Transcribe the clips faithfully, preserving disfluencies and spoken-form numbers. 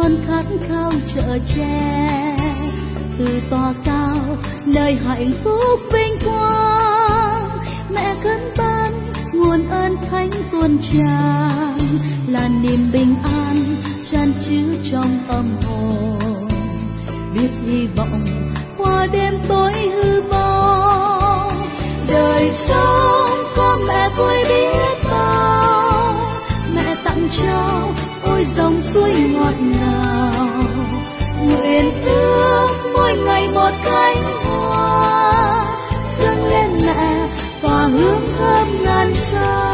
con khát khao chở che từ tòa cao nơi hạnh phúc vinh quang. Mẹ khấn ban nguồn ơn thánh tuôn tràn là niềm bình an tràn chứa trong tâm hồn, biết hy vọng qua đêm tối hư vô. Đời sống có mẹ vui biết bao, mẹ tặng trao ôi dòng suối ngọt ngào. Nguyện ước mỗi ngày một cánh hoa dâng lên mẹ tỏa hương thơm ngàn xa.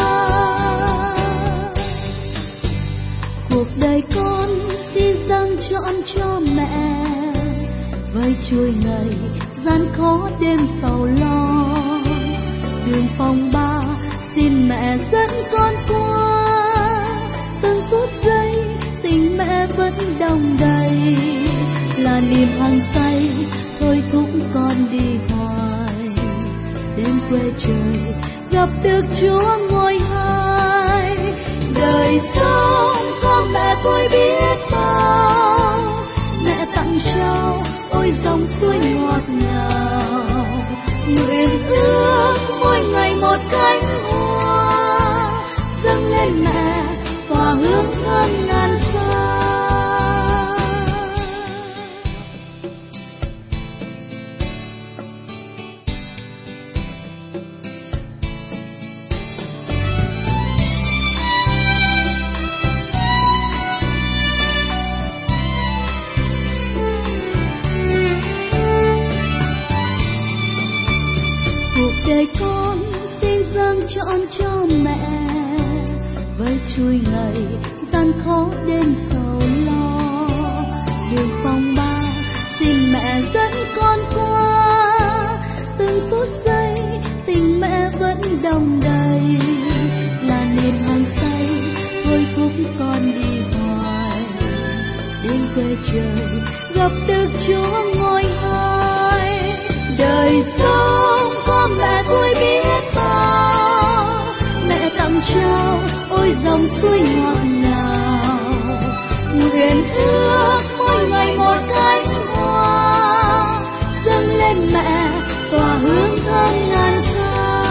Cuộc đời con xin dâng trọn cho mẹ, với chuôi ngày gian khó đêm sầu lo. Đường phòng ba xin mẹ dẫn con qua, từng phút giây tình mẹ vẫn đong đầy, là niềm hăng say thôi thúc con đi hoài. Đến quê trời gặp được Chúa ngôi hai, đời sống có mẹ tôi biết bao. Mẹ tặng trao ôi dòng suối ngọt ngào, nguyện ước mỗi ngày một cánh hoa dâng lên mẹ tỏa hương thơm ngàn xa. Đời con xin dâng trọn cho mẹ, với chuôi ngày gian khó đến sầu lo. Đường phòng ba xin mẹ dẫn con qua, từng phút giây tình mẹ vẫn đong đầy, là niềm hăng say thôi thúc con đi hoài. Đến quê trời gặp được Chúa ngôi hai, đời sống có mẹ tôi biết bao. Mẹ tặng trao ôi dòng suối ngọt ngào, nguyện ước mỗi ngày một cánh hoa dâng lên mẹ tỏa hương thơm ngàn xa.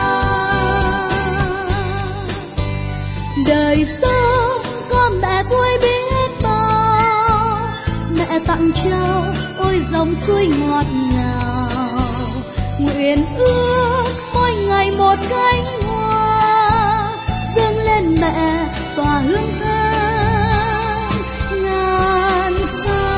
Đời sống có mẹ tôi biết bao, mẹ tặng trao ôi dòng suối ngọt ngào, nguyện ước mỗi ngày một cánh hoa dâng lên mẹ tỏa hương thơm ngàn xa.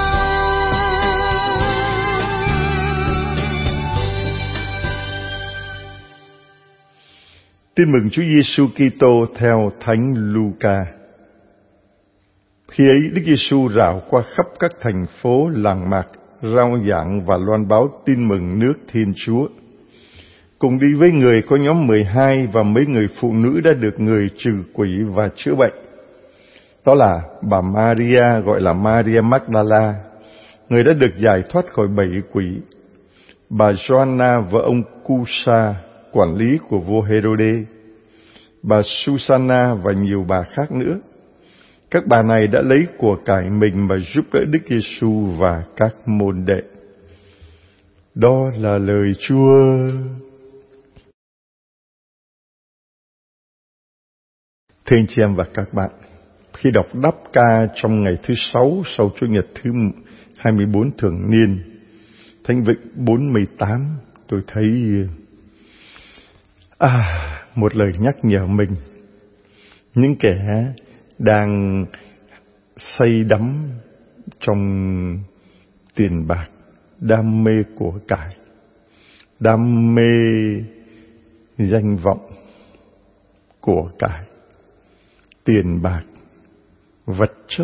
Tin mừng Chúa Giêsu Kitô theo Thánh Luca. Khi ấy Đức Giêsu rảo qua khắp các thành phố làng mạc, rao giảng và loan báo tin mừng nước Thiên Chúa. Cùng đi với người có nhóm mười hai và mấy người phụ nữ đã được người trừ quỷ và chữa bệnh. Đó là bà Maria gọi là Maria Magdala, người đã được giải thoát khỏi bảy quỷ, bà Joanna vợ ông Cusa, quản lý của vua Herode, bà Susanna và nhiều bà khác nữa. Các bà này đã lấy của cải mình mà giúp đỡ Đức Giêsu và các môn đệ. Đó là lời Chúa. Thưa anh chị em và các bạn, khi đọc đáp ca trong ngày thứ sáu sau Chủ nhật thứ hai mươi bốn thường niên, Thánh Vịnh bốn mươi tám, tôi thấy à, một lời nhắc nhở mình. Những kẻ đang say đắm trong tiền bạc, đam mê của cải, đam mê danh vọng của cải, tiền bạc, vật chất.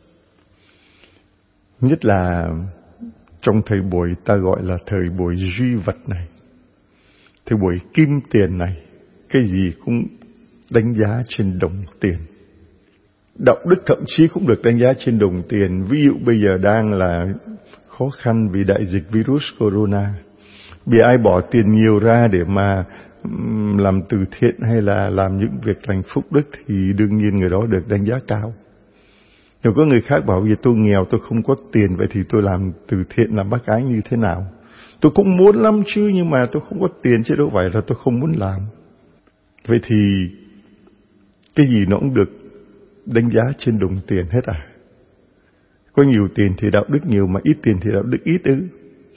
Nhất là trong thời buổi ta gọi là thời buổi duy vật này, thời buổi kim tiền này, cái gì cũng đánh giá trên đồng tiền. Đạo đức thậm chí cũng được đánh giá trên đồng tiền. Ví dụ bây giờ đang là khó khăn vì đại dịch virus corona. Vì ai bỏ tiền nhiều ra để mà làm từ thiện hay là làm những việc lành phúc đức thì đương nhiên người đó được đánh giá cao. Nếu có người khác bảo vì tôi nghèo, tôi không có tiền, vậy thì tôi làm từ thiện, làm bác ái như thế nào? Tôi cũng muốn lắm chứ, nhưng mà tôi không có tiền, chứ đâu phải là tôi không muốn làm. Vậy thì cái gì nó cũng được đánh giá trên đồng tiền hết à? Có nhiều tiền thì đạo đức nhiều, mà ít tiền thì đạo đức ít ư?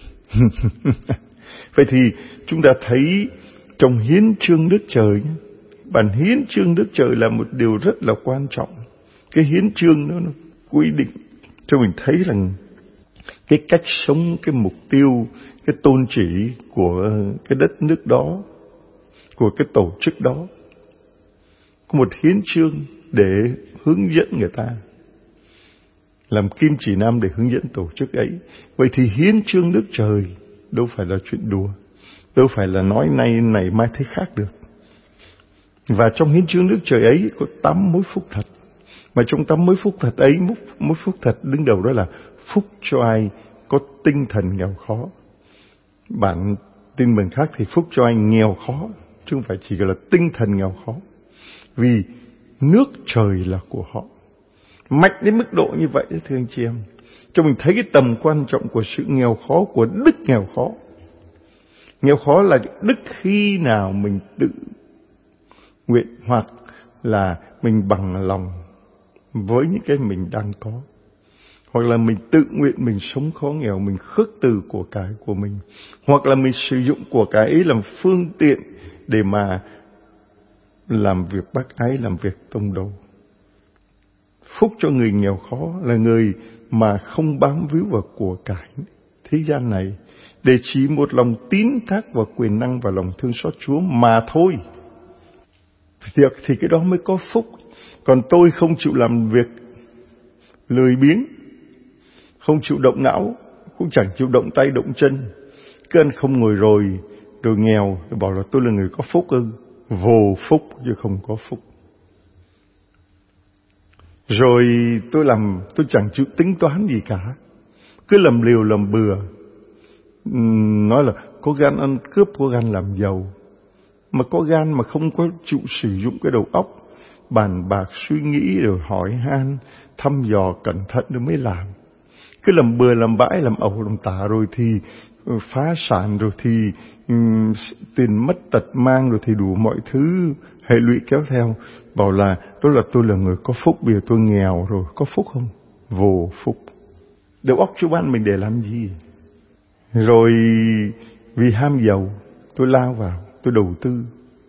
Vậy thì chúng ta thấy trong hiến chương Đức Trời, bản hiến chương Đức Trời là một điều rất là quan trọng. Cái hiến chương đó nó quy định cho mình thấy rằng cái cách sống, cái mục tiêu, cái tôn chỉ của cái đất nước đó, của cái tổ chức đó. Có một hiến chương để hướng dẫn người ta, làm kim chỉ nam để hướng dẫn tổ chức ấy. Vậy thì hiến chương Đức Trời đâu phải là chuyện đùa, đâu phải là nói nay này mai thế khác được. Và trong hiến chương Đức Trời ấy có tám mối phúc thật. Mà trong tám mối phúc thật ấy, mối phúc thật đứng đầu đó là phúc cho ai có tinh thần nghèo khó. Bản tin mừng khác thì phúc cho ai nghèo khó, chứ không phải chỉ là tinh thần nghèo khó. Vì nước trời là của họ. Mạnh đến mức độ như vậy, thưa anh chị em, cho mình thấy cái tầm quan trọng của sự nghèo khó, của đức nghèo khó. Nghèo khó là đức khi nào mình tự nguyện, hoặc là mình bằng lòng với những cái mình đang có, hoặc là mình tự nguyện mình sống khó nghèo, mình khước từ của cải của mình, hoặc là mình sử dụng của cải ấy làm phương tiện để mà làm việc bác ái, làm việc tông đồ. Phúc cho người nghèo khó là người mà không bám víu vào của cải thế gian này, để chỉ một lòng tín thác vào quyền năng và lòng thương xót Chúa mà thôi. Việc thì cái đó mới có phúc. Còn tôi không chịu làm việc, lười biếng, không chịu động não, cũng chẳng chịu động tay động chân, cứ ăn không ngồi rồi, rồi nghèo, rồi bảo là tôi là người có phúc ư? Vô phúc chứ không có phúc. Rồi tôi làm, tôi chẳng chịu tính toán gì cả, cứ làm liều làm bừa. uhm, Nói là có gan ăn cướp, có gan làm giàu. Mà có gan mà không có chịu sử dụng cái đầu óc, bàn bạc suy nghĩ rồi hỏi han, thăm dò cẩn thận rồi mới làm. Cứ làm bừa làm bãi, làm ẩu làm tả, rồi thì phá sản, rồi thì um, tiền mất tật mang, rồi thì đủ mọi thứ hệ lụy kéo theo. Bảo là đó là tôi là người có phúc, bây giờ tôi nghèo rồi, có phúc không? Vô phúc. Đầu óc Chúa ban mình để làm gì? Rồi vì ham giàu, tôi lao vào, tôi đầu tư.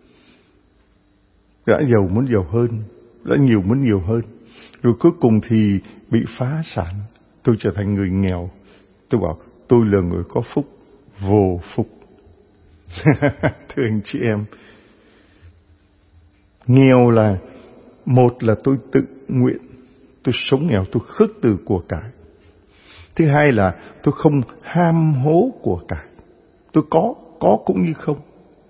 Đã giàu muốn giàu hơn, đã nhiều muốn nhiều hơn, rồi cuối cùng thì bị phá sản, tôi trở thành người nghèo. Tôi bảo tôi là người có phúc. Vô phúc. Thưa anh chị em, nghèo là một là tôi tự nguyện, tôi sống nghèo, tôi khước từ của cải. Thứ hai là tôi không ham hố của cải. Tôi có, có cũng như không,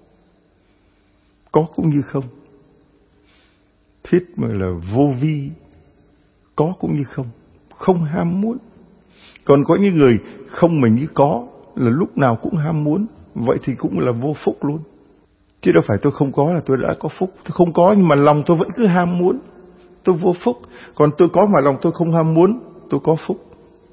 có cũng như không. Thuyết mà là vô vi, có cũng như không, không ham muốn. Còn có những người không mình như có, là lúc nào cũng ham muốn, vậy thì cũng là vô phúc luôn. Chứ đâu phải tôi không có là tôi đã có phúc. Tôi không có nhưng mà lòng tôi vẫn cứ ham muốn, tôi vô phúc. Còn tôi có mà lòng tôi không ham muốn, tôi có phúc.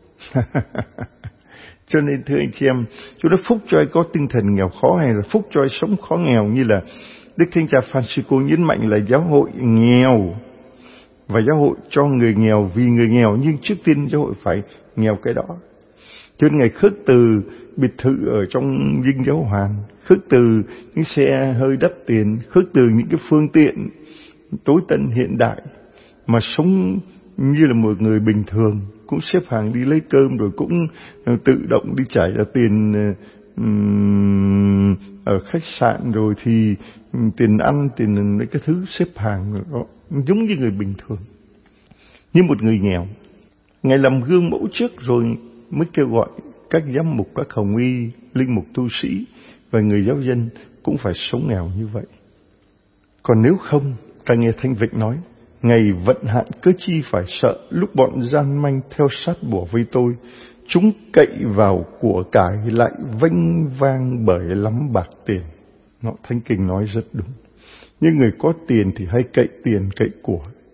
Cho nên thưa anh chị em, Chúa đã phúc cho ai có tinh thần nghèo khó, hay là phúc cho ai sống khó nghèo, như là Đức Thánh Cha Francisco nhấn mạnh là giáo hội nghèo và giáo hội cho người nghèo vì người nghèo, nhưng trước tiên giáo hội phải nghèo cái đó. Cho nên Ngài khước từ biệt thự ở trong dinh giáo hoàng, khước từ những xe hơi đắt tiền, khước từ những cái phương tiện tối tân hiện đại, mà sống như là một người bình thường, cũng xếp hàng đi lấy cơm, rồi cũng tự động đi trả ra tiền um, ở khách sạn, rồi thì tiền ăn, tiền mấy cái thứ xếp hàng đó, giống như người bình thường, như một người nghèo. Ngài làm gương mẫu trước rồi mới kêu gọi các giám mục, các hồng y, linh mục, tu sĩ và người giáo dân cũng phải sống nghèo như vậy. Còn nếu không, ta nghe Thánh Vịnh nói, ngày vận hạn cớ chi phải sợ, lúc bọn gian manh theo sát bủa vây tôi, chúng cậy vào của cải lại vênh vang bởi lắm bạc tiền. Nó Thánh Kinh nói rất đúng. Nhưng người có tiền thì hay cậy tiền, cậy của.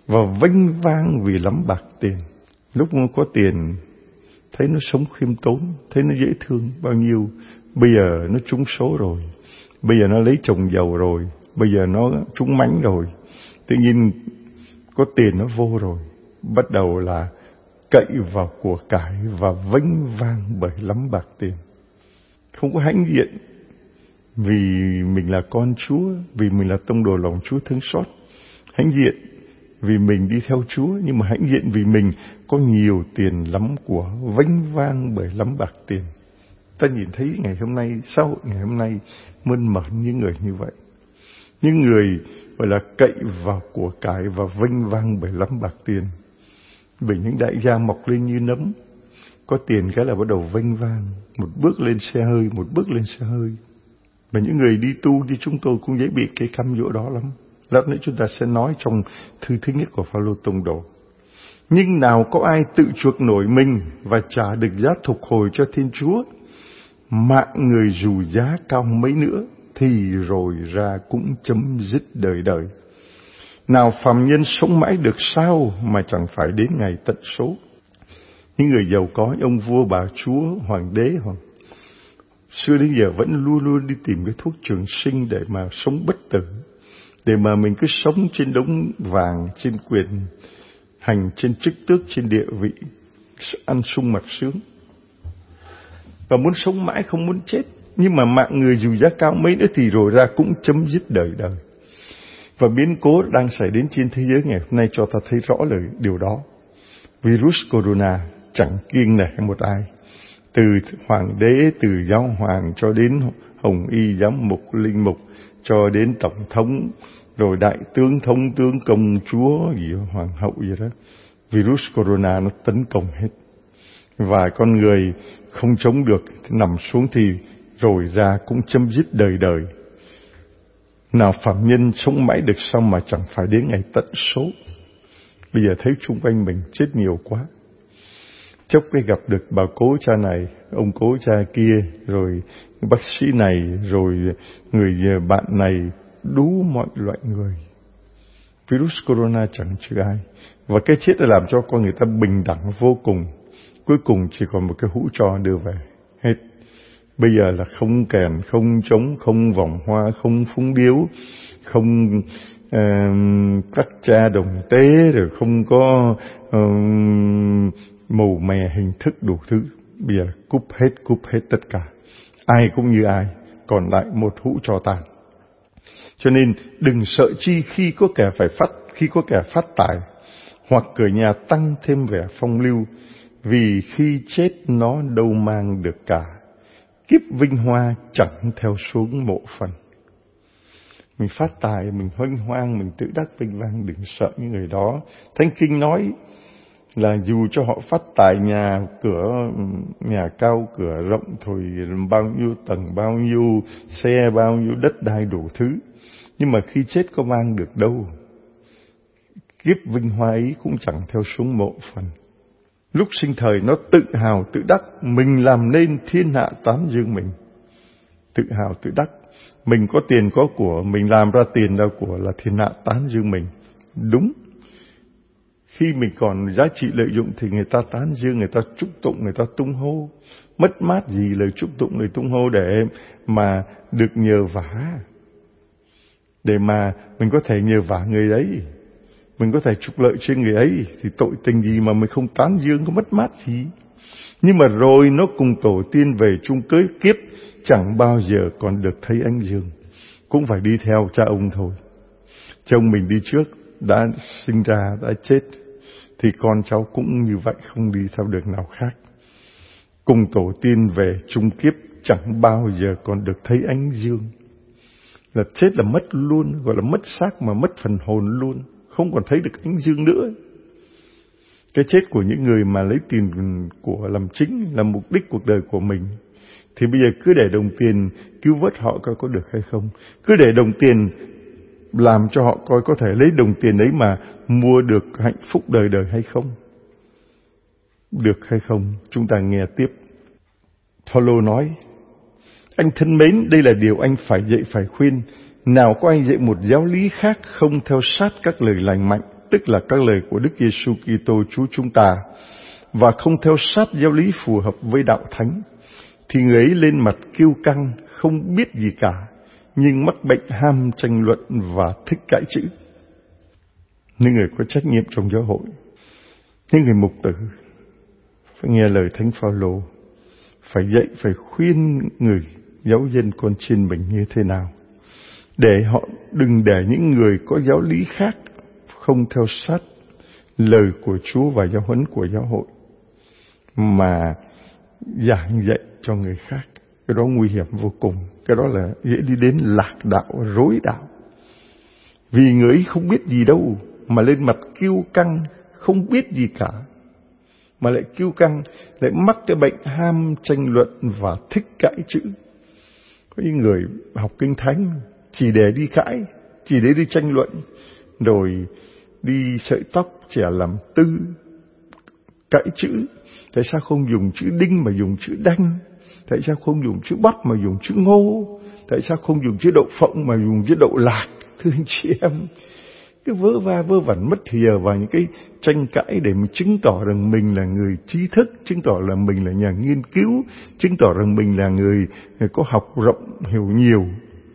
và vênh vang vì lắm bạc tiền. Lúc nó có tiền, thấy nó sống khiêm tốn, thấy nó dễ thương bao nhiêu. Bây giờ nó trúng số rồi, bây giờ nó lấy chồng giàu rồi, bây giờ nó trúng mánh rồi. Tự nhiên có tiền nó vô rồi, bắt đầu là cậy vào của cải và vênh vang bởi lắm bạc tiền. Không có hãnh diện vì mình là con Chúa, vì mình là tông đồ lòng Chúa thương xót. Hãnh diện vì mình đi theo Chúa, nhưng mà hãnh diện vì mình có nhiều tiền lắm của, vênh vang bởi lắm bạc tiền. Ta nhìn thấy ngày hôm nay, xã hội ngày hôm nay mơn mởn những người như vậy. Những người gọi là cậy vào của cải và vênh vang bởi lắm bạc tiền. Bởi những đại gia mọc lên như nấm, có tiền cái là bắt đầu vênh vang, một bước lên xe hơi, một bước lên xe hơi. Và những người đi tu như chúng tôi cũng dễ bị cái cam dỗ đó lắm. Lát nữa chúng ta sẽ nói trong thư thứ nhất của Phaolô tông đồ. Nhưng nào có ai tự chuộc nổi mình và trả được giá thục hồi cho Thiên Chúa, mạng người dù giá cao mấy nữa thì rồi ra cũng chấm dứt đời đời. Nào phàm nhân sống mãi được sao mà chẳng phải đến ngày tận số. Những người giàu có, ông vua bà chúa, hoàng đế hoàng xưa đến giờ vẫn luôn luôn đi tìm cái thuốc trường sinh để mà sống bất tử, để mà mình cứ sống trên đống vàng, trên quyền hành, trên chức tước, trên địa vị, ăn sung mặc sướng, và muốn sống mãi không muốn chết. Nhưng mà mạng người dù giá cao mấy nữa thì rồi ra cũng chấm dứt đời đời. Và biến cố đang xảy đến trên thế giới ngày hôm nay cho ta thấy rõ lời điều đó. Virus corona chẳng kiêng nể một ai, từ hoàng đế, từ giáo hoàng cho đến hồng y giám mục, linh mục, cho đến tổng thống, rồi đại tướng, thống tướng, công chúa, gì hoàng hậu gì đó. Virus corona nó tấn công hết. Và con người không chống được, nằm xuống thì rồi ra cũng chấm dứt đời đời. Nào phạm nhân sống mãi được sao mà chẳng phải đến ngày tận số. Bây giờ thấy chung quanh mình chết nhiều quá. Chốc cái gặp được bà cố cha này, ông cố cha kia, rồi bác sĩ này, rồi người bạn này, đủ mọi loại người. Virus corona chẳng trừ ai. Và cái chết đã làm cho con người ta bình đẳng vô cùng. Cuối cùng chỉ còn một cái hũ tro đưa về. Hết. Bây giờ là không kèn, không trống, không vòng hoa, không phúng điếu, không uh, cắt cha đồng tế, rồi không có uh, màu mè hình thức đủ thứ. Bây giờ cúp hết, cúp hết tất cả. Ai cũng như ai, còn lại một hũ tro tàn. Cho nên đừng sợ chi khi có kẻ phải phát, khi có kẻ phát tài, hoặc cửa nhà tăng thêm vẻ phong lưu, vì khi chết nó đâu mang được cả. Kiếp vinh hoa chẳng theo xuống mộ phần. Mình phát tài, mình huênh hoang, mình tự đắc vinh vang, đừng sợ những người đó. Thánh Kinh nói là dù cho họ phát tài nhà cửa, nhà cao cửa rộng thôi, bao nhiêu tầng, bao nhiêu xe, bao nhiêu đất đai đủ thứ, nhưng mà khi chết có mang được đâu. Kiếp vinh hoa ấy cũng chẳng theo xuống mộ phần. Lúc sinh thời nó tự hào tự đắc, mình làm nên thiên hạ tán dương mình. Tự hào tự đắc, mình có tiền có của, mình làm ra tiền ra của là thiên hạ tán dương mình. Đúng. Khi mình còn giá trị lợi dụng thì người ta tán dương, người ta chúc tụng, người ta tung hô. Mất mát gì lời chúc tụng, lời tung hô để mà được nhờ vả. Để mà mình có thể nhờ vả người đấy, mình có thể trục lợi trên người ấy, thì tội tình gì mà mình không tán dương, có mất mát gì. Nhưng mà rồi nó cùng tổ tiên về chung cưới kiếp, chẳng bao giờ còn được thấy ánh dương. Cũng phải đi theo cha ông thôi. Chồng mình đi trước, đã sinh ra, đã chết, thì con cháu cũng như vậy, không đi theo đường nào khác. Cùng tổ tiên về chung kiếp, chẳng bao giờ còn được thấy ánh dương. Là chết là mất luôn, gọi là mất xác mà mất phần hồn luôn. Không còn thấy được ánh dương nữa. Cái chết của những người mà lấy tiền của làm chính, là mục đích cuộc đời của mình, thì bây giờ cứ để đồng tiền cứu vớt họ coi có được hay không. Cứ để đồng tiền làm cho họ coi có thể lấy đồng tiền ấy mà mua được hạnh phúc đời đời hay không. Được hay không? Chúng ta nghe tiếp. Phaolô nói: anh thân mến, đây là điều anh phải dạy phải khuyên. Nào có anh dạy một giáo lý khác không theo sát các lời lành mạnh, tức là các lời của Đức Giêsu Kitô Chúa chúng ta, và không theo sát giáo lý phù hợp với đạo thánh, thì người ấy lên mặt kiêu căng, không biết gì cả, nhưng mắc bệnh ham tranh luận và thích cãi chữ. Những người có trách nhiệm trong giáo hội, những người mục tử, phải nghe lời Thánh Phaolô, phải dạy, phải khuyên người giáo dân con chiên mình như thế nào, để họ đừng để những người có giáo lý khác không theo sát lời của Chúa và giáo huấn của giáo hội mà giảng dạy cho người khác. Cái đó nguy hiểm vô cùng. Cái đó là dễ đi đến lạc đạo, rối đạo. Vì người ấy không biết gì đâu mà lên mặt kiêu căng, không biết gì cả, mà lại kiêu căng, lại mắc cái bệnh ham tranh luận và thích cãi chữ. Có những người học kinh thánh chỉ để đi cãi, chỉ để đi tranh luận, rồi đi sợi tóc chẻ làm tư, cãi chữ. Tại sao không dùng chữ đinh mà dùng chữ đanh? Tại sao không dùng chữ bắp mà dùng chữ ngô? Tại sao không dùng chữ đậu phộng mà dùng chữ đậu lạc? Thưa anh chị em, cứ vớ va vớ vẩn mất thì giờ vào những cái tranh cãi để mình chứng tỏ rằng mình là người trí thức, chứng tỏ là mình là nhà nghiên cứu, chứng tỏ rằng mình là người, người có học rộng, hiểu nhiều.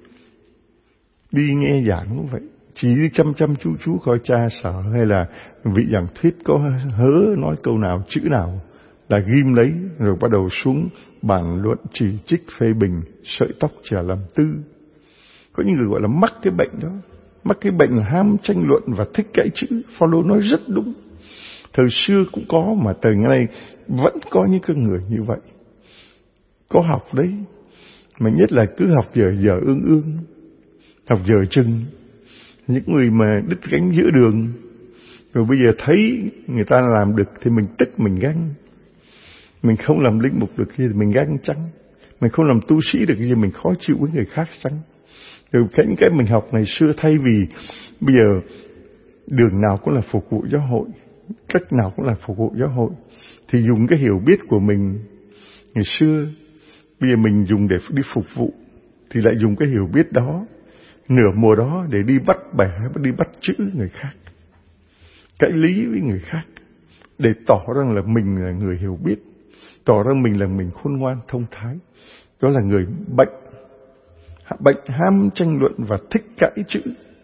Đi nghe giảng cũng vậy, chỉ đi chăm chăm chú chú coi cha sở hay là vị giảng thuyết có hớ nói câu nào, chữ nào là ghim lấy, rồi bắt đầu xuống bàn luận chỉ trích phê bình, sợi tóc chẻ làm tư. Có những người gọi là mắc cái bệnh đó, mắc cái bệnh là ham tranh luận và thích cãi chữ. Phaolô nói rất đúng. Thời xưa cũng có, mà thời ngày nay vẫn có những cái người như vậy. Có học đấy, mà nhất là cứ học giờ giờ ương ương, học giờ chừng. Những người mà đứt gánh giữa đường, rồi bây giờ thấy người ta làm được thì mình tức, mình ganh. Mình không làm linh mục được thì mình ganh chăng? Mình không làm tu sĩ được thì mình khó chịu với người khác chăng? Rồi cái, cái mình học ngày xưa, thay vì bây giờ đường nào cũng là phục vụ giáo hội, cách nào cũng là phục vụ giáo hội, thì dùng cái hiểu biết của mình ngày xưa, bây giờ mình dùng để đi phục vụ, thì lại dùng cái hiểu biết đó nửa mùa đó để đi bắt bẻ, đi bắt chữ người khác, cãi lý với người khác, để tỏ rằng là mình là người hiểu biết, tỏ ra mình là mình khôn ngoan thông thái. Đó là người bệnh, bệnh ham tranh luận và thích cãi chữ.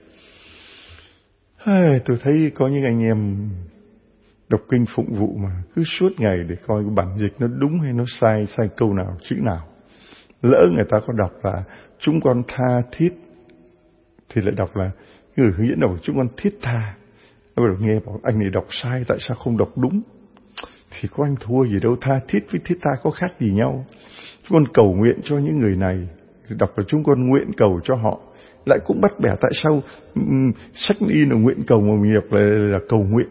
Ai, tôi thấy có những anh em đọc kinh phụng vụ mà cứ suốt ngày để coi cái bản dịch nó đúng hay nó sai, sai câu nào, chữ nào. Lỡ người ta có đọc là chúng con tha thiết, thì lại đọc là người hướng dẫn đọc chúng con thiết tha. Nó bắt đầu nghe bảo anh này đọc sai, tại sao không đọc đúng? Thì có anh thua gì đâu, tha thiết với thiết tha có khác gì nhau. Chúng con cầu nguyện cho những người này, đọc là chúng con nguyện cầu cho họ, lại cũng bắt bẻ tại sao um, sách in là nguyện cầu mà mình đọc là, là cầu nguyện.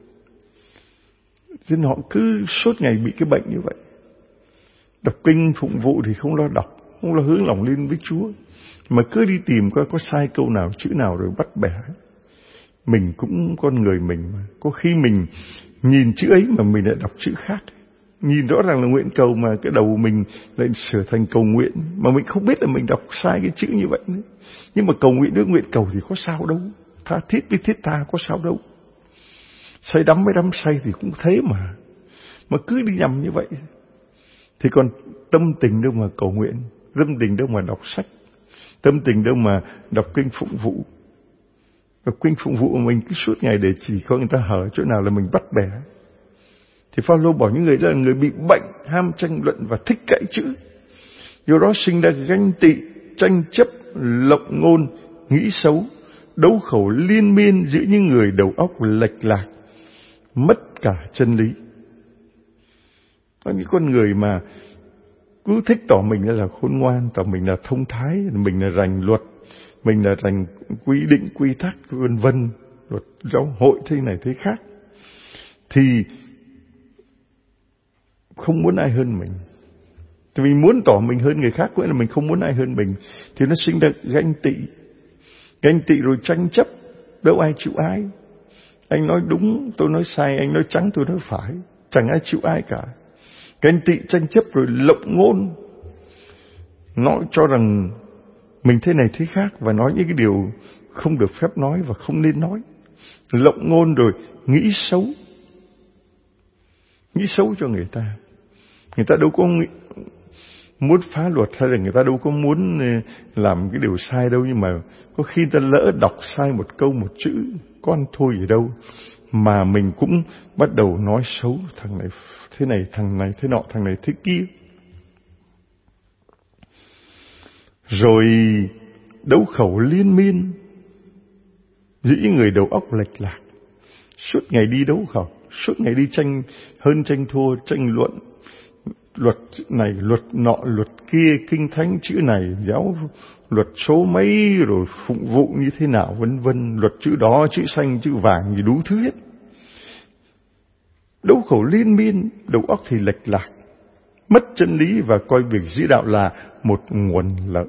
Nên họ cứ suốt ngày bị cái bệnh như vậy. Đọc kinh phụng vụ thì không lo đọc, không lo hướng lòng lên với Chúa, mà cứ đi tìm coi có sai câu nào, chữ nào rồi bắt bẻ. Mình cũng con người mình mà, có khi mình nhìn chữ ấy mà mình lại đọc chữ khác. Nhìn rõ ràng là nguyện cầu mà cái đầu mình lại sửa thành cầu nguyện, mà mình không biết là mình đọc sai cái chữ như vậy nữa. Nhưng mà cầu nguyện với nguyện cầu thì có sao đâu, tha thiết với thiết tha có sao đâu. Say đắm với đắm say thì cũng thế mà, mà cứ đi nhầm như vậy. Thì còn tâm tình đâu mà cầu nguyện, tâm tình đâu mà đọc sách, tâm tình đâu mà đọc kinh phụng vụ. Đọc kinh phụng vụ mà mình cứ suốt ngày để chỉ có người ta hở chỗ nào là mình bắt bẻ. Thì Phaolô bảo những người đó là người bị bệnh ham tranh luận và thích cãi chữ, do đó sinh ra ganh tị, tranh chấp, lộng ngôn, nghĩ xấu, đấu khẩu liên miên giữa những người đầu óc lệch lạc, mất cả chân lý. Có những con người mà cứ thích tỏ mình là khôn ngoan, tỏ mình là thông thái, mình là rành luật, mình là rành quy định, quy tắc, vân vân, luật giáo hội thế này thế khác, thì không muốn ai hơn mình. Thì mình muốn tỏ mình hơn người khác, cũng là mình không muốn ai hơn mình, thì nó sinh ra ganh tị. Ganh tị rồi tranh chấp, đâu ai chịu ai. Anh nói đúng, tôi nói sai, anh nói trắng, tôi nói phải, chẳng ai chịu ai cả. Ganh tị, tranh chấp rồi lộng ngôn, nói cho rằng mình thế này thế khác, và nói những cái điều không được phép nói và không nên nói. lộng ngôn rồi nghĩ xấu. Nghĩ xấu cho người ta. Người ta đâu có nghĩ, muốn phá luật hay là người ta đâu có muốn làm cái điều sai đâu. Nhưng mà có khi ta lỡ đọc sai một câu một chữ, con thôi gì đâu, mà mình cũng bắt đầu nói xấu thằng này thế này, thằng này thế nọ, thằng này thế kia. Rồi đấu khẩu liên miên giữa những người đầu óc lệch lạc, suốt ngày đi đấu khẩu, suốt ngày đi tranh hơn tranh thua, tranh luận luật này, luật nọ, luật kia, kinh thánh chữ này, giáo luật số mấy, rồi phụng vụ như thế nào, vân vân, luật chữ đó, chữ xanh, chữ vàng, gì đủ thứ hết. Đấu khẩu liên miên, đầu óc thì lệch lạc, mất chân lý và coi việc giữ đạo là một nguồn lợi.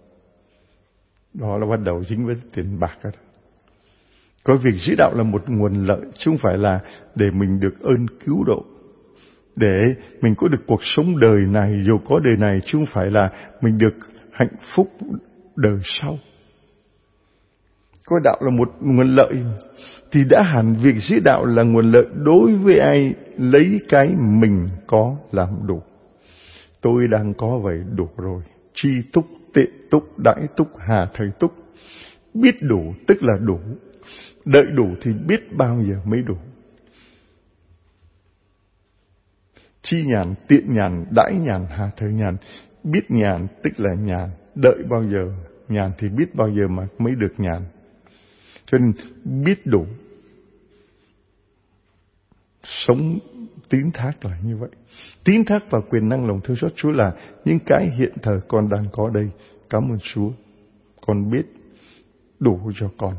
Đó là bắt đầu dính với tiền bạc đó. Coi việc giữ đạo là một nguồn lợi, chứ không phải là để mình được ơn cứu độ, để mình có được cuộc sống đời này, dù có đời này, chứ không phải là mình được hạnh phúc đời sau. Coi đạo là một nguồn lợi, thì đã hẳn việc giữ đạo là nguồn lợi đối với ai lấy cái mình có làm đủ. Tôi đang có vậy đủ rồi. Tri túc, tệ túc, đãi túc, hà thời túc. Biết đủ tức là đủ. Đợi đủ thì biết bao giờ mới đủ. Chi nhàn, tiện nhàn, đãi nhàn, hà thời nhàn. Biết nhàn tức là nhàn. Đợi bao giờ nhàn thì biết bao giờ mà mới được nhàn. Cho nên biết đủ. Sống tín thác là như vậy. Tín thác và quyền năng lòng thương xót Chúa là những cái hiện thời con đang có đây. Cảm ơn Chúa. Con biết đủ cho con.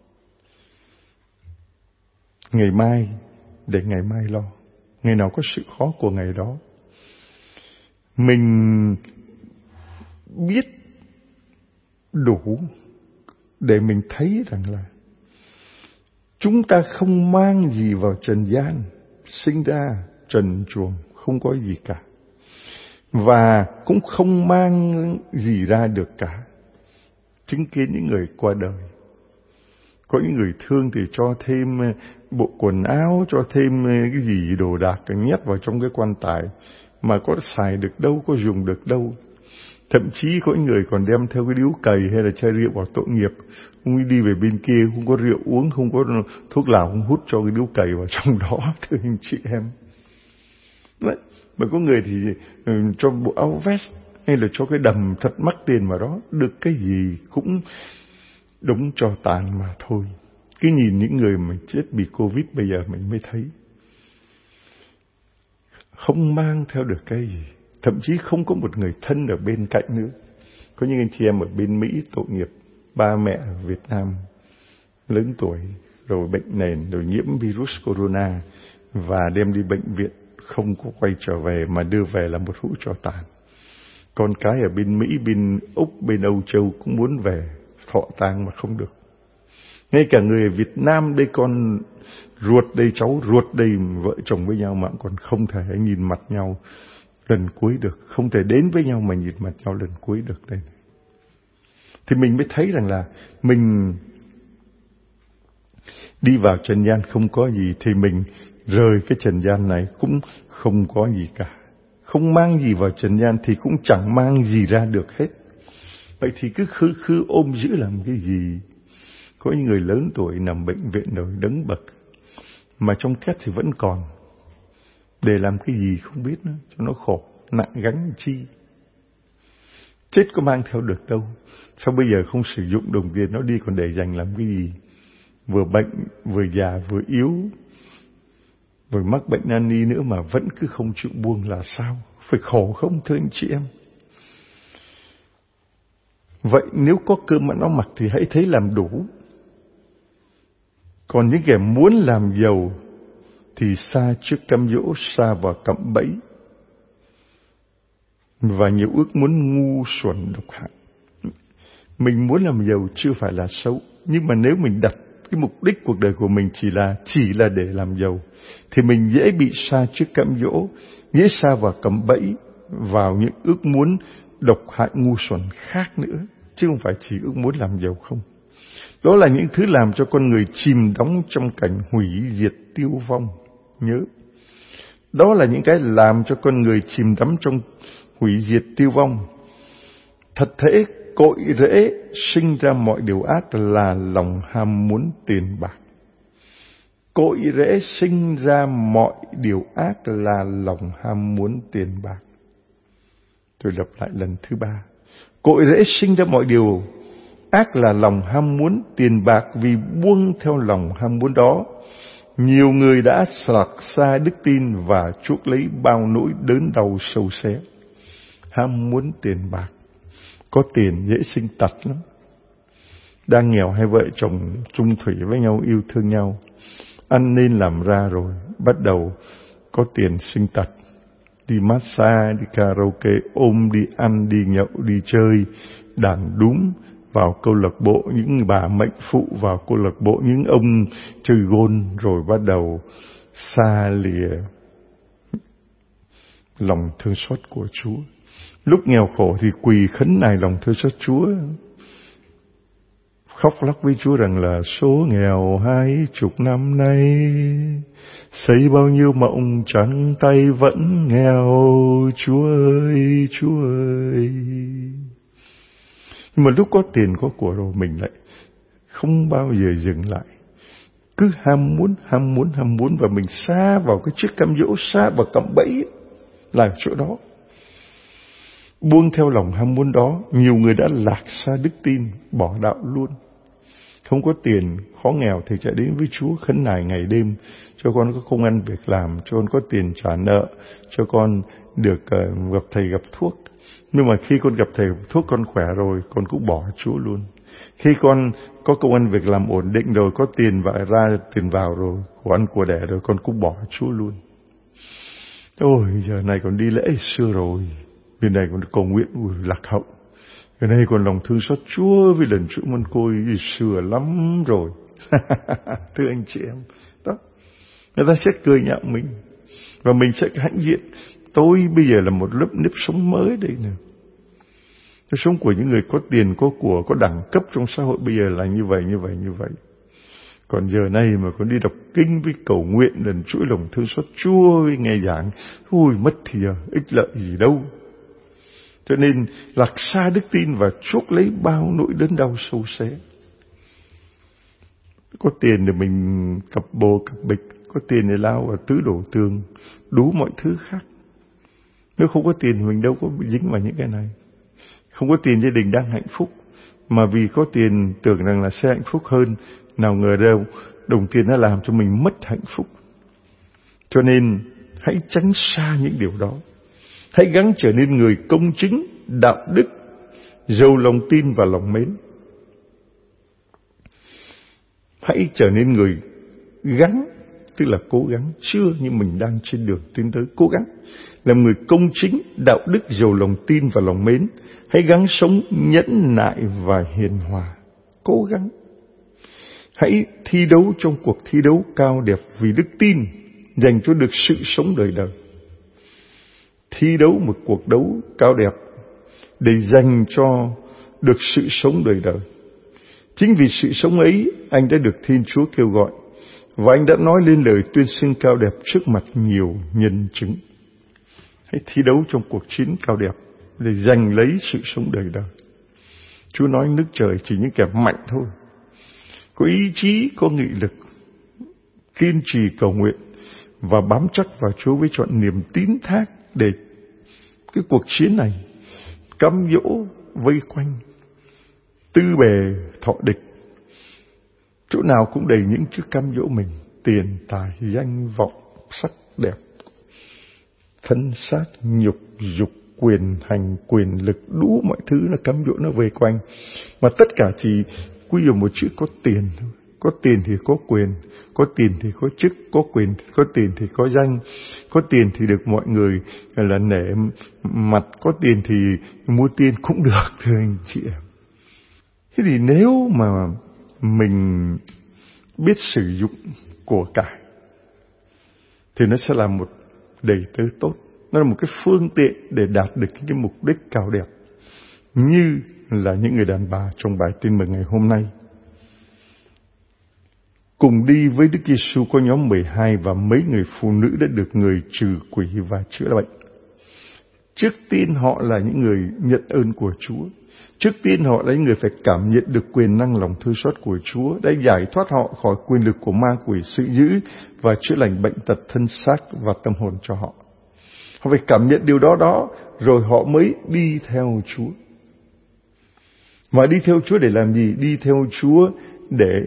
Ngày mai để ngày mai lo. Ngày nào có sự khó của ngày đó. Mình biết đủ để mình thấy rằng là chúng ta không mang gì vào trần gian, sinh ra trần truồng, không có gì cả. Và cũng không mang gì ra được cả. Chứng kiến những người qua đời. Có những người thương thì cho thêm bộ quần áo, cho thêm cái gì đồ đạc nhét vào trong cái quan tài. Mà có xài được đâu, có dùng được đâu. Thậm chí có những người còn đem theo cái điếu cày hay là chai rượu vào tội nghiệp. Ông đi về bên kia, không có rượu uống, không có thuốc lào, không hút cho cái điếu cày vào trong đó. Thưa anh chị em. Đấy. Mà có người thì um, cho bộ áo vest hay là cho cái đầm thật mắc tiền vào đó. Được cái gì cũng đống cho tàn mà thôi. Cứ nhìn những người mà chết vì Covid bây giờ mình mới thấy. Không mang theo được cái gì. Thậm chí không có một người thân ở bên cạnh nữa. Có những anh chị em ở bên Mỹ tội nghiệp. Ba mẹ ở Việt Nam lớn tuổi, rồi bệnh nền, rồi nhiễm virus corona và đem đi bệnh viện, không có quay trở về mà đưa về là một hũ tro tàn. Con cái ở bên Mỹ, bên Úc, bên Âu Châu cũng muốn về thọ tang mà không được. Ngay cả người ở Việt Nam đây, con ruột đây, cháu ruột đây, vợ chồng với nhau mà còn không thể nhìn mặt nhau lần cuối được, không thể đến với nhau mà nhìn mặt nhau lần cuối được đây. Thì mình mới thấy rằng là mình đi vào trần gian không có gì, thì mình rời cái trần gian này cũng không có gì cả. Không mang gì vào trần gian thì cũng chẳng mang gì ra được hết. Vậy thì cứ khư khư ôm giữ làm cái gì? Có những người lớn tuổi nằm bệnh viện rồi đấng bậc, mà trong két thì vẫn còn. Để làm cái gì không biết nữa, cho nó khổ, nặng gánh chi. Chết có mang theo được đâu. Sao bây giờ không sử dụng đồng tiền nó đi còn để dành làm cái gì? Vừa bệnh, vừa già, vừa yếu, vừa mắc bệnh nan y nữa mà vẫn cứ không chịu buông là sao? Phải khổ không thưa anh chị em? Vậy nếu có cơm ăn áo mặc thì hãy thấy làm đủ. Còn những kẻ muốn làm giàu thì xa trước cám dỗ, xa vào cạm bẫy và nhiều ước muốn ngu xuẩn độc hại. Mình muốn làm giàu chưa phải là xấu, nhưng mà nếu mình đặt cái mục đích cuộc đời của mình chỉ là chỉ là để làm giàu thì mình dễ bị sa trước cám dỗ, dễ sa vào cạm bẫy, vào những ước muốn độc hại ngu xuẩn khác nữa, chứ không phải chỉ ước muốn làm giàu không. Đó là những thứ làm cho con người chìm đắm trong cảnh hủy diệt tiêu vong. Nhớ, đó là những cái làm cho con người chìm đắm trong hủy diệt tiêu vong. Thật thế, cội rễ sinh ra mọi điều ác là lòng ham muốn tiền bạc. Cội rễ sinh ra mọi điều ác là lòng ham muốn tiền bạc. Tôi lặp lại lần thứ ba. Cội rễ sinh ra mọi điều ác là lòng ham muốn tiền bạc. Vì buông theo lòng ham muốn đó, nhiều người đã lạc xa đức tin và chuốc lấy bao nỗi đớn đau sâu xé. Ham muốn tiền bạc. Có tiền dễ sinh tật lắm. Đang nghèo hai vợ chồng chung thủy với nhau, yêu thương nhau, ăn nên làm ra rồi, bắt đầu có tiền sinh tật. Đi massage, đi karaoke, ôm, đi ăn, đi nhậu, đi chơi, đàn đúm, vào câu lạc bộ những bà mệnh phụ, vào câu lạc bộ những ông chơi gôn, rồi bắt đầu xa lìa lòng thương xót của Chúa. Lúc nghèo khổ thì quỳ khấn nài lòng thương xót Chúa, khóc lóc với Chúa rằng là số nghèo hai chục năm nay, xây bao nhiêu mộng trắng tay vẫn nghèo, Chúa ơi, Chúa ơi. Nhưng mà lúc có tiền có của rồi mình lại không bao giờ dừng lại. Cứ ham muốn, ham muốn, ham muốn, và mình sa vào cái chiếc cam dỗ, sa vào cạm bẫy là chỗ đó. Buông theo lòng ham muốn đó, nhiều người đã lạc xa đức tin, bỏ đạo luôn. Không có tiền, khó nghèo thì chạy đến với Chúa khấn nài ngày đêm, cho con có công ăn việc làm, cho con có tiền trả nợ, cho con được uh, gặp thầy gặp thuốc. Nhưng mà khi con gặp thầy gặp thuốc, con khỏe rồi, con cũng bỏ Chúa luôn. Khi con có công ăn việc làm ổn định rồi, có tiền và ra tiền vào rồi, của ăn của đẻ rồi, con cũng bỏ Chúa luôn. Ôi, giờ này còn đi lễ xưa rồi, bên này còn cầu nguyện, ui, lạc hậu. Cái này còn lòng thương xót Chúa vì lần Chúa Mân Côi sửa lắm rồi. Thưa anh chị em, đó. Người ta sẽ cười nhạo mình, và mình sẽ hãnh diện. Tôi bây giờ là một lớp nếp sống mới đây nè. Cái sống của những người có tiền, có của, có đẳng cấp trong xã hội bây giờ là như vậy, như vậy, như vậy. Còn giờ này mà còn đi đọc kinh với cầu nguyện lần chuỗi lòng thương xót Chúa với nghe giảng, ui mất thì giờ, ích lợi gì đâu. Cho nên lạc xa đức tin và chuốc lấy bao nỗi đớn đau sâu xé. Có tiền để mình cặp bồ cặp bịch, có tiền để lao vào tứ đổ tường, đủ mọi thứ khác. Nếu không có tiền mình đâu có dính vào những cái này. Không có tiền gia đình đang hạnh phúc, mà vì có tiền tưởng rằng là sẽ hạnh phúc hơn, nào ngờ đâu đồng tiền đã làm cho mình mất hạnh phúc. Cho nên hãy tránh xa những điều đó. Hãy gắng trở nên người công chính, đạo đức, giàu lòng tin và lòng mến. Hãy trở nên người gắng, tức là cố gắng, chưa nhưng mình đang trên đường tiến tới, cố gắng làm người công chính, đạo đức, giàu lòng tin và lòng mến. Hãy gắng sống nhẫn nại và hiền hòa, cố gắng. Hãy thi đấu trong cuộc thi đấu cao đẹp vì đức tin, dành cho được sự sống đời đời. Thi đấu một cuộc đấu cao đẹp để dành cho được sự sống đời đời. Chính vì sự sống ấy, anh đã được Thiên Chúa kêu gọi, và anh đã nói lên lời tuyên xưng cao đẹp trước mặt nhiều nhân chứng. Hãy thi đấu trong cuộc chiến cao đẹp để giành lấy sự sống đời đời. Chúa nói nước trời chỉ những kẻ mạnh thôi, có ý chí, có nghị lực, kiên trì cầu nguyện và bám chắc vào Chúa với trọn niềm tín thác để cái cuộc chiến này cám dỗ vây quanh, tư bề thọ địch. Chỗ nào cũng đầy những chiếc cám dỗ mình: tiền, tài, danh, vọng, sắc đẹp, thân xác, nhục dục, quyền hành, quyền lực, đủ mọi thứ là cám dỗ nó vây quanh. Mà tất cả chỉ quy vào một chữ: có tiền thôi. Có tiền thì có quyền, có tiền thì có chức, có quyền thì có tiền thì có danh, có tiền thì được mọi người là nể mặt, có tiền thì mua tiền cũng được, thưa anh chị em. Thế thì nếu mà mình biết sử dụng của cải thì nó sẽ là một đầy tớ tốt. Nó là một cái phương tiện để đạt được cái mục đích cao đẹp, như là những người đàn bà trong bài tin mừng ngày hôm nay. Cùng đi với Đức Giêsu có nhóm mười hai và mấy người phụ nữ đã được người trừ quỷ và chữa bệnh. Trước tiên họ là những người nhận ơn của Chúa. Trước tiên họ là những người phải cảm nhận được quyền năng lòng thương xót của Chúa đã giải thoát họ khỏi quyền lực của ma quỷ sự dữ và chữa lành bệnh tật thân xác và tâm hồn cho họ. Họ phải cảm nhận điều đó đó rồi họ mới đi theo Chúa. Mà đi theo Chúa để làm gì? Đi theo Chúa để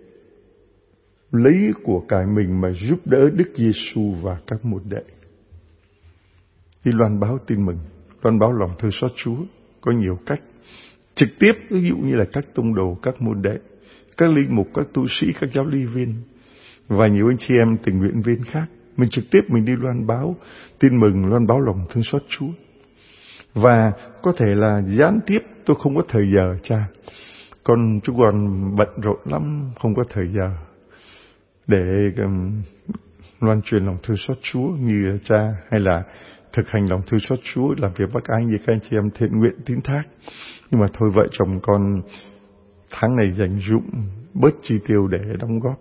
lấy của cải mình mà giúp đỡ Đức Giêsu và các môn đệ. Đi loan báo tin mừng, loan báo lòng thương xót Chúa có nhiều cách. Trực tiếp, ví dụ như là các tông đồ, các môn đệ, các linh mục, các tu sĩ, các giáo lý viên và nhiều anh chị em tình nguyện viên khác. Mình trực tiếp mình đi loan báo tin mừng, loan báo lòng thương xót Chúa. Và có thể là gián tiếp, tôi không có thời giờ cha, con chú còn bận rộn lắm, không có thời giờ để um, loan truyền lòng thương xót Chúa như cha, hay là thực hành lòng thương xót Chúa, làm việc bác ái như các anh chị em thiện nguyện tín thác. Nhưng mà thôi vợ chồng con tháng này dành dụm bớt chi tiêu để đóng góp.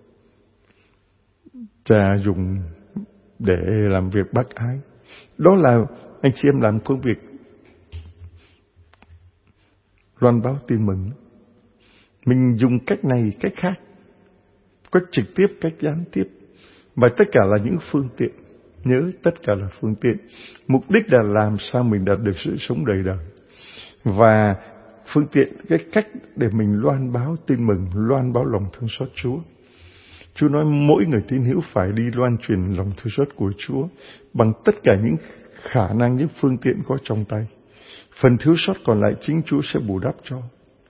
Cha dùng để làm việc bác ái. Đó là anh chị em làm công việc loan báo tin mừng. Mình dùng cách này, cách khác, cách trực tiếp, cách gián tiếp, và tất cả là những phương tiện. Nhớ tất cả là phương tiện. Mục đích là làm sao mình đạt được sự sống đầy đời. Và phương tiện, cái cách để mình loan báo tin mừng, loan báo lòng thương xót Chúa. Chúa nói mỗi người tín hữu phải đi loan truyền lòng thương xót của Chúa bằng tất cả những khả năng, những phương tiện có trong tay. Phần thiếu sót còn lại chính Chúa sẽ bù đắp cho.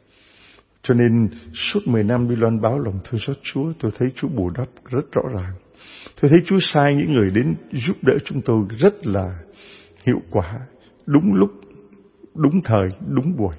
Cho nên suốt mười năm đi loan báo lòng thương xót Chúa, tôi thấy Chúa bù đắp rất rõ ràng. Tôi thấy Chúa sai những người đến giúp đỡ chúng tôi rất là hiệu quả, đúng lúc, đúng thời, đúng buổi,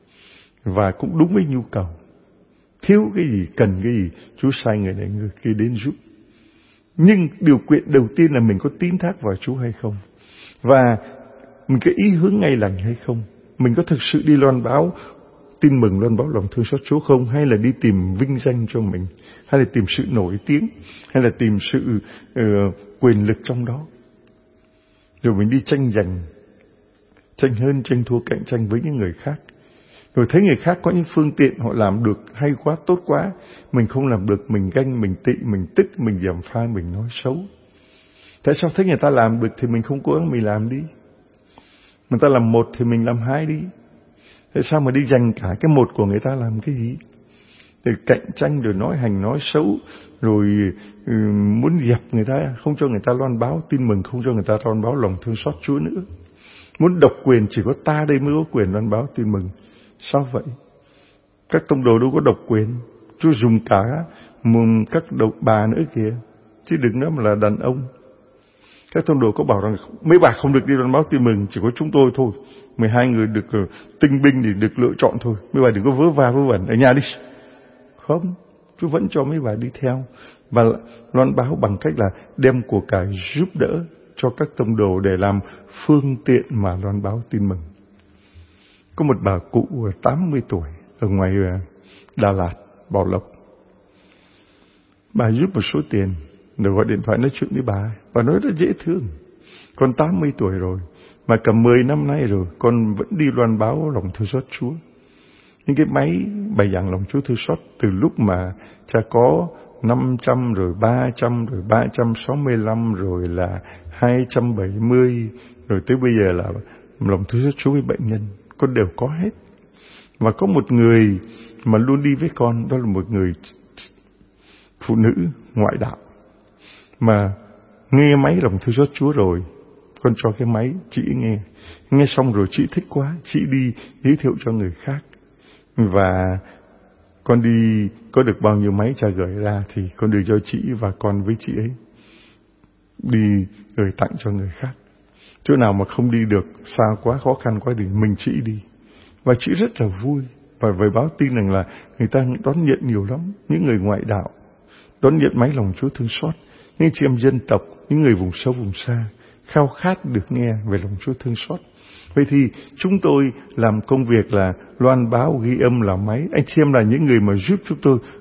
và cũng đúng với nhu cầu. Thiếu cái gì, cần cái gì, Chúa sai người này người kia đến giúp. Nhưng điều kiện đầu tiên là mình có tín thác vào Chúa hay không, và mình có ý hướng ngay lành hay không, mình có thực sự đi loan báo tin mừng, loan báo lòng thương xót Chúa không, hay là đi tìm vinh danh cho mình, hay là tìm sự nổi tiếng, hay là tìm sự uh, quyền lực trong đó, rồi mình đi tranh giành, tranh hơn, tranh thua, cạnh tranh với những người khác. Rồi thấy người khác có những phương tiện họ làm được hay quá, tốt quá, mình không làm được, mình ganh, mình tị, mình tức, mình gièm pha, mình nói xấu. Tại sao thấy người ta làm được thì mình không cố gắng mình làm đi? Người ta làm một thì mình làm hai đi. Tại sao mà đi giành cả cái một của người ta làm cái gì? Rồi cạnh tranh, rồi nói hành, nói xấu, rồi ừ, muốn dẹp người ta, không cho người ta loan báo tin mừng, không cho người ta loan báo lòng thương xót Chúa nữa. Muốn độc quyền, chỉ có ta đây mới có quyền loan báo tin mừng. Sao vậy? Các tông đồ đâu có độc quyền. Chúa dùng cả mùng các độc bà nữa kìa, chứ đừng nói mà là đàn ông. Các tông đồ có bảo rằng mấy bà không được đi loan báo tin mừng, chỉ có chúng tôi thôi. mười hai người được uh, tinh binh thì được lựa chọn thôi. Mấy bà đừng có vớ va vớ vẩn ở nhà đi. Không, Chúa vẫn cho mấy bà đi theo và loan báo bằng cách là đem của cải giúp đỡ cho các tông đồ để làm phương tiện mà loan báo tin mừng. Có một bà cụ tám mươi tuổi ở ngoài Đà Lạt, Bảo Lộc. Bà giúp một số tiền rồi gọi điện thoại nói chuyện với bà. Bà nói rất dễ thương. Con tám mươi tuổi rồi, mà cả mười năm nay rồi, con vẫn đi loan báo lòng thương xót Chúa. Những cái máy bài giảng lòng Chúa thương xót từ lúc mà cha có năm trăm, rồi ba trăm, rồi ba trăm sáu mươi lăm, rồi là hai trăm bảy mươi, rồi tới bây giờ là lòng thương xót Chúa với bệnh nhân, con đều có hết. Và có một người mà luôn đi với con, đó là một người phụ nữ ngoại đạo, mà nghe máy lòng thương xót Chúa rồi, con cho cái máy chị nghe, nghe xong rồi chị thích quá, chị đi giới thiệu cho người khác, và con đi có được bao nhiêu máy cha gửi ra thì con đưa cho chị và con với chị ấy đi gửi tặng cho người khác. Chỗ nào mà không đi được, xa quá, khó khăn quá thì mình chị đi. Và chị rất là vui. Và với báo tin rằng là người ta đón nhận nhiều lắm. Những người ngoại đạo đón nhận máy lòng Chúa thương xót. Những chị em dân tộc, những người vùng sâu vùng xa khao khát được nghe về lòng Chúa thương xót. Vậy thì chúng tôi làm công việc là loan báo, ghi âm, làm máy. Anh chị em là những người mà giúp chúng tôi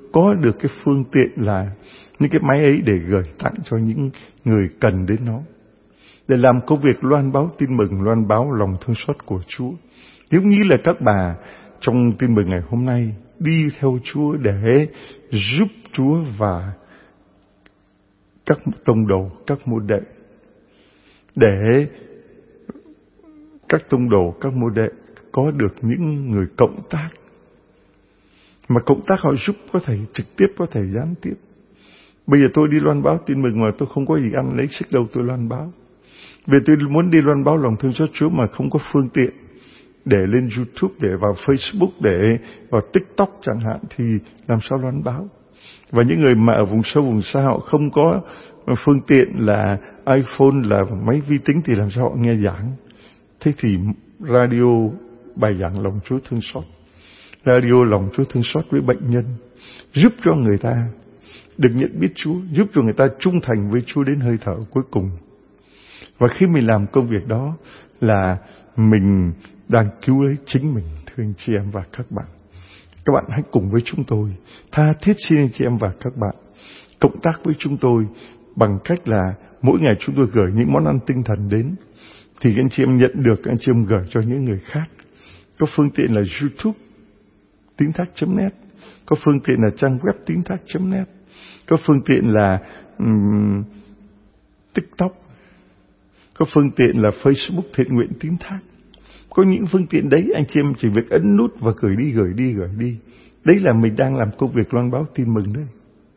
có được cái phương tiện là những cái máy ấy để gửi tặng cho những người cần đến nó, để làm công việc loan báo tin mừng, loan báo lòng thương xót của Chúa. Giống như là các bà trong tin mừng ngày hôm nay đi theo Chúa để giúp Chúa và các tông đồ, các môn đệ, để các tông đồ, các môn đệ có được những người cộng tác, mà cộng tác họ giúp có thể trực tiếp, có thể gián tiếp. Bây giờ tôi đi loan báo tin mừng mà tôi không có gì ăn lấy sức đâu tôi loan báo. Vì tôi muốn đi loan báo lòng thương xót Chúa mà không có phương tiện để lên YouTube, để vào Facebook, để vào TikTok chẳng hạn, thì làm sao loan báo? Và những người mà ở vùng sâu vùng xa họ không có phương tiện là iPhone, là máy vi tính, thì làm sao họ nghe giảng? Thế thì radio bài giảng lòng Chúa thương xót, radio lòng Chúa thương xót với bệnh nhân, giúp cho người ta được nhận biết Chúa, giúp cho người ta trung thành với Chúa đến hơi thở cuối cùng. Và khi mình làm công việc đó là mình đang cứu lấy chính mình, thưa anh chị em và các bạn. Các bạn hãy cùng với chúng tôi tha thiết xin anh chị em và các bạn cộng tác với chúng tôi bằng cách là mỗi ngày chúng tôi gửi những món ăn tinh thần đến, thì anh chị em nhận được, anh chị em gửi cho những người khác. Có phương tiện là YouTube tín thác chấm net, có phương tiện là trang web tín thác chấm net, có phương tiện là um, TikTok, có phương tiện là Facebook thiện nguyện tín thác. Có những phương tiện đấy anh chị em chỉ việc ấn nút và gửi đi, gửi đi, gửi đi. Đấy là mình đang làm công việc loan báo tin mừng đấy.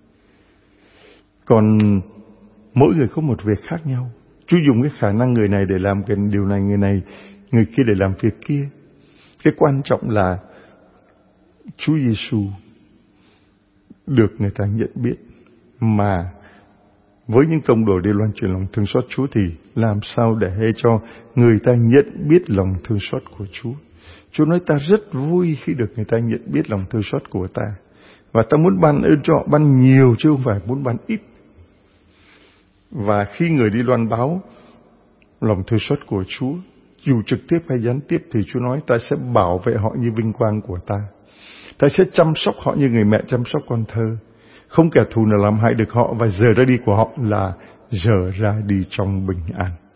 Còn mỗi người có một việc khác nhau. Chúa dùng cái khả năng người này để làm cái điều này, người này, người kia để làm việc kia. Cái quan trọng là Chúa Giêsu được người ta nhận biết, mà với những tông đồ đi loan truyền lòng thương xót Chúa thì làm sao để cho người ta nhận biết lòng thương xót của Chúa. Chúa nói ta rất vui khi được người ta nhận biết lòng thương xót của ta, và ta muốn ban ơn cho họ ban nhiều chứ không phải muốn ban ít. Và khi người đi loan báo lòng thương xót của Chúa, dù trực tiếp hay gián tiếp, thì Chúa nói ta sẽ bảo vệ họ như vinh quang của ta. Ta sẽ chăm sóc họ như người mẹ chăm sóc con thơ. Không kẻ thù nào làm hại được họ, và giờ ra đi của họ là giờ ra đi trong bình an.